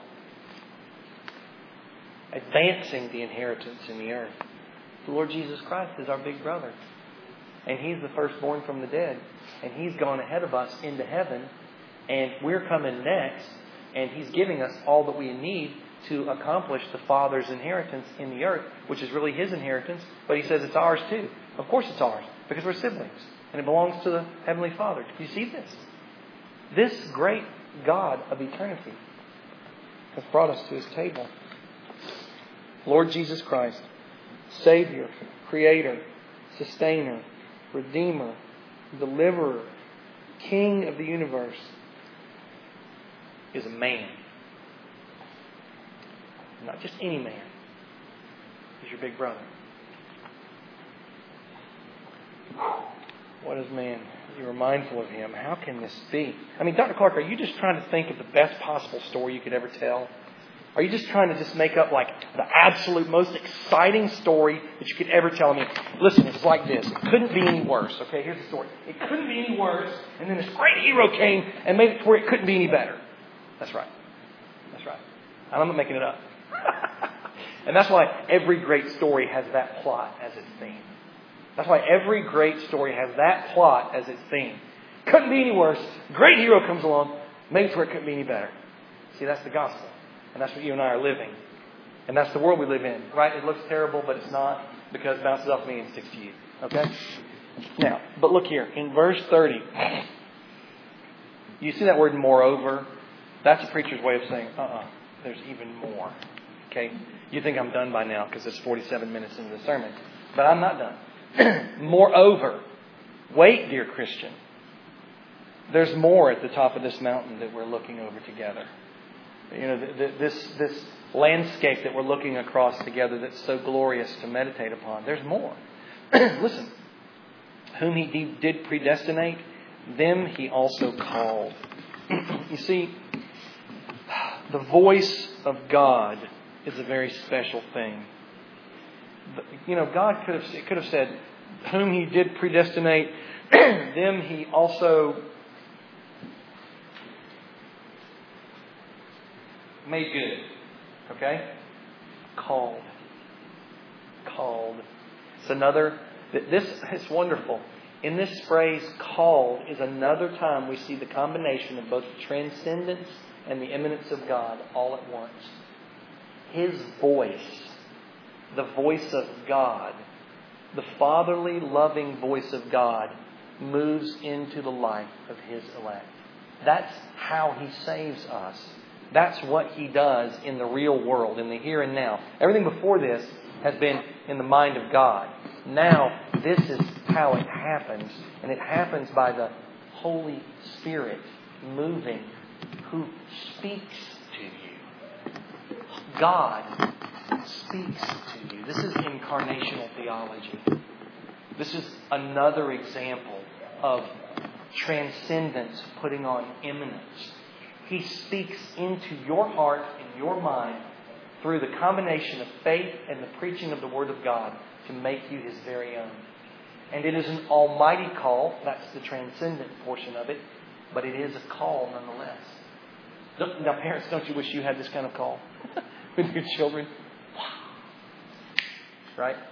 Advancing the inheritance in the earth. The Lord Jesus Christ is our big brother. And He's the firstborn from the dead. And He's gone ahead of us into heaven. And we're coming next. And He's giving us all that we need to accomplish the Father's inheritance in the earth, which is really His inheritance. But He says it's ours too. Of course it's ours, because we're siblings. And it belongs to the Heavenly Father. Do you see this? This great God of eternity has brought us to His table. Lord Jesus Christ, Savior, Creator, Sustainer, Redeemer, Deliverer, King of the universe, is a man. Not just any man. He's your big brother. What is man? You are mindful of Him. How can this be? I mean, Doctor Clark, are you just trying to think of the best possible story you could ever tell? Are you just trying to just make up like the absolute most exciting story that you could ever tell? I mean, listen, it's like this. It couldn't be any worse. Okay, here's the story. It couldn't be any worse. And then this great hero came and made it to where it couldn't be any better. That's right. That's right. I'm not making it up. And that's why every great story has that plot as its theme. That's why every great story has that plot as its theme. Couldn't be any worse. Great hero comes along, makes where it couldn't be any better. See, that's the gospel. And that's what you and I are living. And that's the world we live in. Right? It looks terrible, but it's not, because it bounces off me and sticks to you. Okay? Now, but look here. In verse thirty, you see that word moreover? That's a preacher's way of saying, uh-uh, there's even more. Okay? You think I'm done by now because it's forty-seven minutes into the sermon. But I'm not done. Moreover, wait, dear Christian. There's more at the top of this mountain that we're looking over together. You know, this this landscape that we're looking across together that's so glorious to meditate upon. There's more. Listen. Whom He did predestinate, them He also called. You see, the voice of God is a very special thing. You know, God could have, it could have said, whom He did predestinate, them He also made good. Okay? Called. Called. It's another, this is wonderful. In this phrase, called, is another time we see the combination of both transcendence and the immanence of God all at once. His voice, the voice of God, the fatherly, loving voice of God, moves into the life of His elect. That's how He saves us. That's what He does in the real world, in the here and now. Everything before this has been in the mind of God. Now, this is how it happens. And it happens by the Holy Spirit moving, who speaks to you. God speaks to you. This is incarnational theology. This is another example of transcendence putting on immanence. He speaks into your heart and your mind through the combination of faith and the preaching of the Word of God to make you His very own. And it is an almighty call. That's the transcendent portion of it. But it is a call nonetheless. Now, parents, don't you wish you had this kind of call with your children? Wow. Right?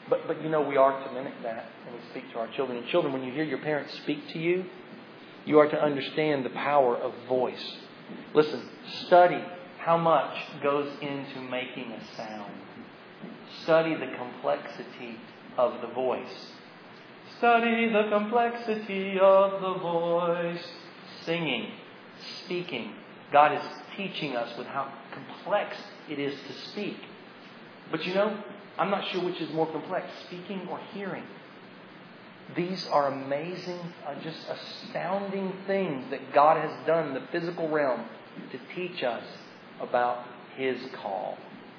But, but you know, we are to mimic that when we speak to our children. And children, when you hear your parents speak to you, you are to understand the power of voice. Listen, study how much goes into making a sound. Study the complexity of the voice. Study the complexity of the voice. Singing, speaking. God is teaching us with how complex it is to speak. But you know, I'm not sure which is more complex, speaking or hearing. These are amazing, uh, just astounding things that God has done in the physical realm to teach us about His call.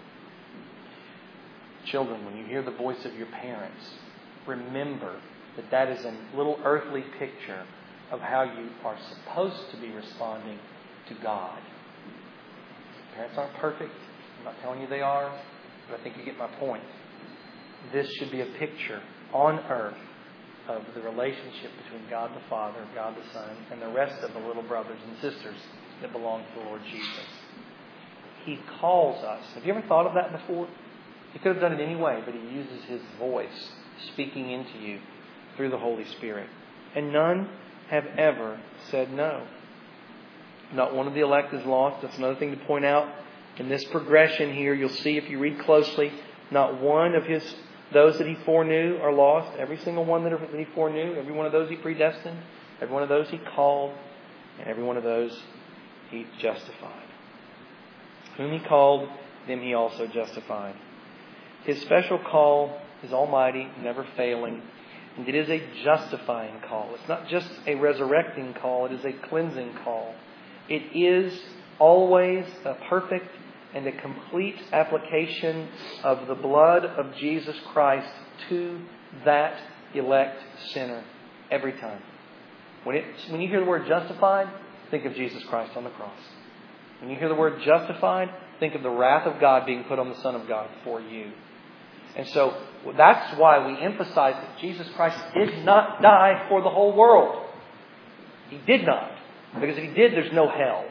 Children, when you hear the voice of your parents, remember that that is a little earthly picture of how you are supposed to be responding to God. Parents aren't perfect. I'm not telling you they are, but I think you get my point. This should be a picture on earth of the relationship between God the Father, God the Son, and the rest of the little brothers and sisters that belong to the Lord Jesus. He calls us. Have you ever thought of that before? He could have done it any way, but He uses His voice speaking into you through the Holy Spirit. And none have ever said no. Not one of the elect is lost. That's another thing to point out. In this progression here, you'll see if you read closely, not one of His those that He foreknew are lost. Every single one that He foreknew, every one of those He predestined, every one of those He called, and every one of those He justified. Whom He called, them He also justified. His special call is almighty, never failing. And it is a justifying call. It's not just a resurrecting call. It is a cleansing call. It is always a perfect and a complete application of the blood of Jesus Christ to that elect sinner every time. When, it, when you hear the word justified, think of Jesus Christ on the cross. When you hear the word justified, think of the wrath of God being put on the Son of God for you. And so that's why we emphasize that Jesus Christ did not die for the whole world. He did not. Because if He did, there's no hell.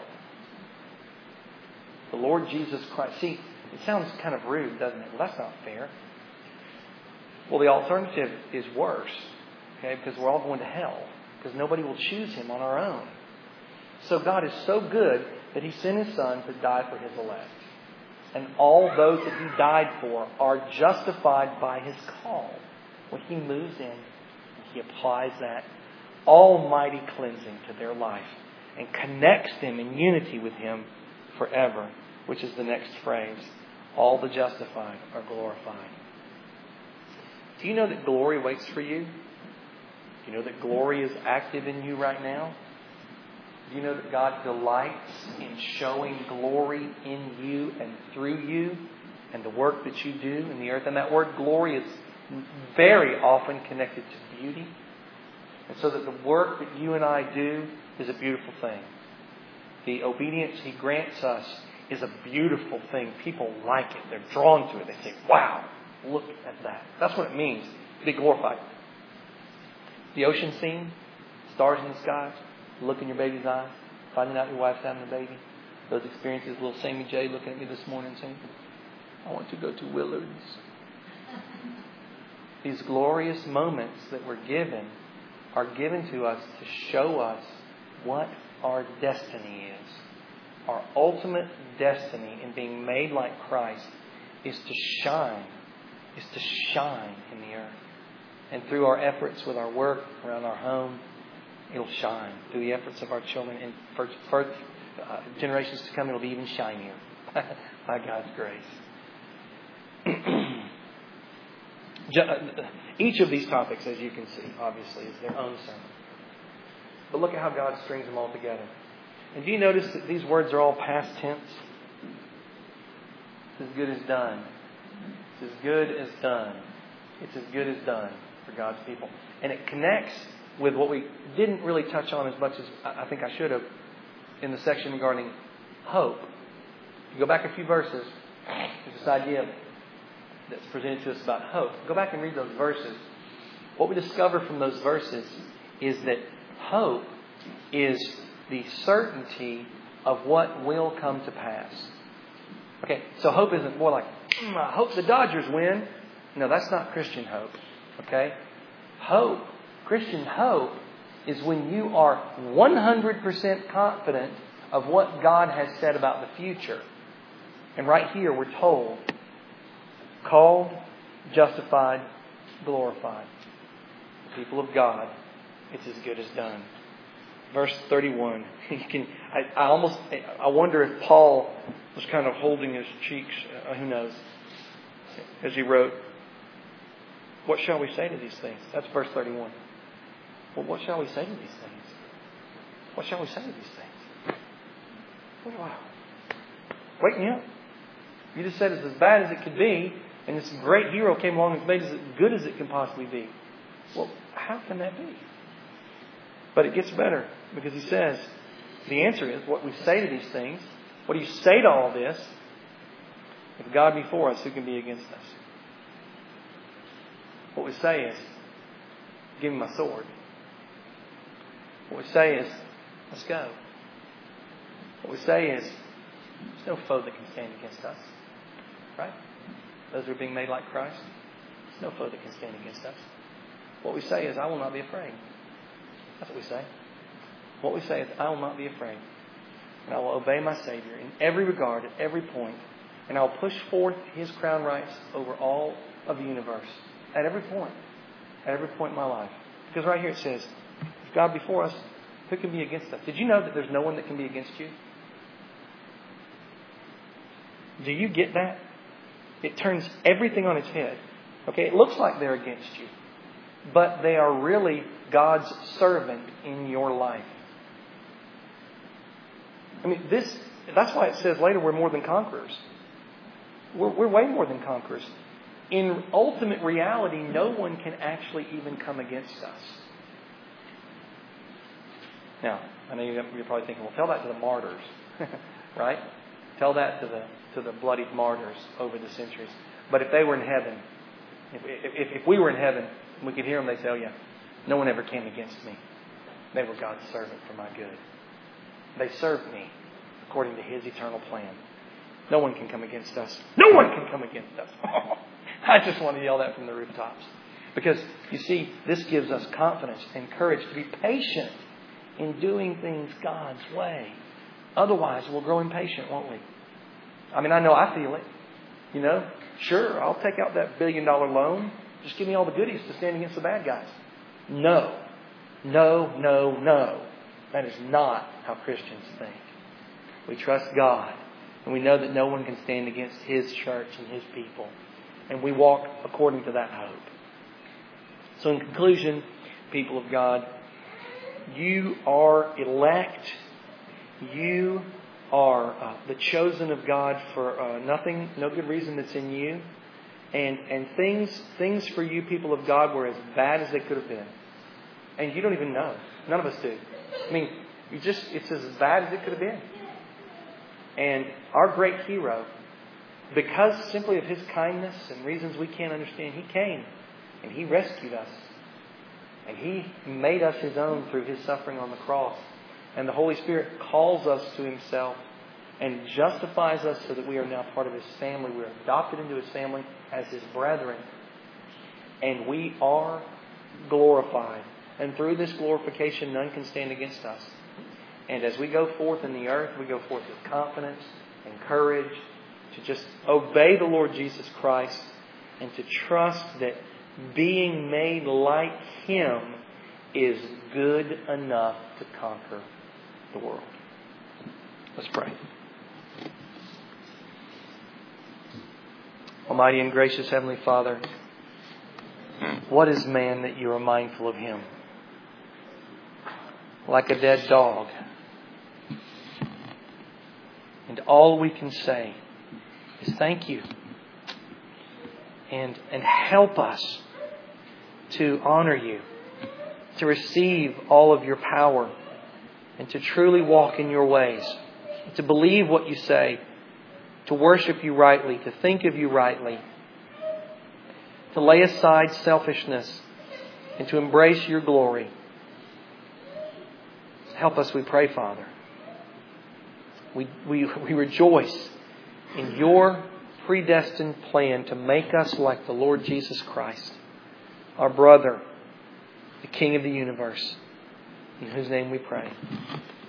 The Lord Jesus Christ. See, it sounds kind of rude, doesn't it? Well, that's not fair. Well, the alternative is worse. Okay, because we're all going to hell. Because nobody will choose Him on our own. So God is so good that He sent His Son to die for His elect. And all those that He died for are justified by His call. When He moves in, He applies that almighty cleansing to their life and connects them in unity with Him forever, which is the next phrase. All the justified are glorified. Do you know that glory waits for you? Do you know that glory is active in you right now? Do you know that God delights in showing glory in you and through you and the work that you do in the earth? And that word glory is very often connected to beauty. And so that the work that you and I do is a beautiful thing. The obedience He grants us is a beautiful thing. People like it. They're drawn to it. They say, wow, look at that. That's what it means to be glorified. The ocean scene, stars in the sky, look in your baby's eyes, finding out your wife's having a baby. Those experiences, little Sammy J looking at me this morning saying, I want to go to Willard's. These glorious moments that we're given are given to us to show us what our destiny is. Our ultimate destiny in being made like Christ is to shine, is to shine in the earth. And through our efforts with our work around our home, it'll shine. Through the efforts of our children and for, for uh, generations to come, it'll be even shinier by God's grace. Each of these topics, as you can see, obviously, is their own sermon. But look at how God strings them all together. And do you notice that these words are all past tense? It's as good as done. It's as good as done. It's as good as done for God's people. And it connects with what we didn't really touch on as much as I think I should have in the section regarding hope. If you go back a few verses, there's this idea that's presented to us about hope. Go back and read those verses. What we discover from those verses is that hope is the certainty of what will come to pass. Okay, so hope isn't more like, mm, I hope the Dodgers win. No, that's not Christian hope. Okay? Hope, Christian hope, is when you are one hundred percent confident of what God has said about the future. And right here we're told, called, justified, glorified. The people of God, it's as good as done. Verse thirty-one. You can, I, I almost, I wonder if Paul was kind of holding his cheeks. Uh, who knows? As he wrote, "What shall we say to these things?" That's verse thirty-one. Well, what shall we say to these things? What shall we say to these things? Wow. Wake me up. You just said it's as bad as it could be, and this great hero came along and made it as good as it can possibly be. Well, how can that be? But it gets better, because he says, the answer is, what we say to these things, what do you say to all this? If God be for us, who can be against us? What we say is, give me my sword. What we say is, let's go. What we say is, there's no foe that can stand against us. Right? Those who are being made like Christ, there's no foe that can stand against us. What we say is, I will not be afraid. That's what we say. What we say is, I will not be afraid. And I will obey my Savior in every regard, at every point. And I will push forth His crown rights over all of the universe. At every point. At every point in my life. Because right here it says, if God be for us, who can be against us? Did you know that there's no one that can be against you? Do you get that? It turns everything on its head. Okay, it looks like they're against you. But they are really God's servant in your life. I mean, this, that's why it says later we're more than conquerors. We're, we're way more than conquerors. In ultimate reality, no one can actually even come against us. Now, I know you're probably thinking, well, tell that to the martyrs. Right? Tell that to the to the bloodied martyrs over the centuries. But if they were in heaven, if, if, if we were in heaven, we could hear them, they'd say, oh yeah, no one ever came against me. They were God's servant for my good. They served me according to His eternal plan. No one can come against us. No one can come against us. I just want to yell that from the rooftops. Because, you see, this gives us confidence and courage to be patient in doing things God's way. Otherwise, we'll grow impatient, won't we? I mean, I know I feel it. You know, sure, I'll take out that billion dollar loan. Just give me all the goodies to stand against the bad guys. No. No, no, no. That is not how Christians think. We trust God. And we know that no one can stand against His church and His people. And we walk according to that hope. So in conclusion, people of God, you are elect. You are uh, the chosen of God for uh, nothing, no good reason that's in you. And and things things for you, people of God, were as bad as they could have been. And you don't even know. None of us do. I mean, you just it's as bad as it could have been. And our great hero, because simply of His kindness and reasons we can't understand, He came and He rescued us. And He made us His own through His suffering on the cross. And the Holy Spirit calls us to Himself and justifies us so that we are now part of His family. We are adopted into His family as His brethren. And we are glorified. And through this glorification, none can stand against us. And as we go forth in the earth, we go forth with confidence and courage to just obey the Lord Jesus Christ and to trust that being made like Him is good enough to conquer the world. Let's pray. Almighty and gracious Heavenly Father, what is man that you are mindful of him? Like a dead dog. And all we can say is thank you. And, and help us to honor you, to receive all of your power, and to truly walk in your ways, to believe what you say, to worship you rightly, to think of you rightly, to lay aside selfishness and to embrace your glory. Help us, we pray, Father. We, we, we rejoice in your predestined plan to make us like the Lord Jesus Christ, our brother, the King of the universe, in whose name we pray.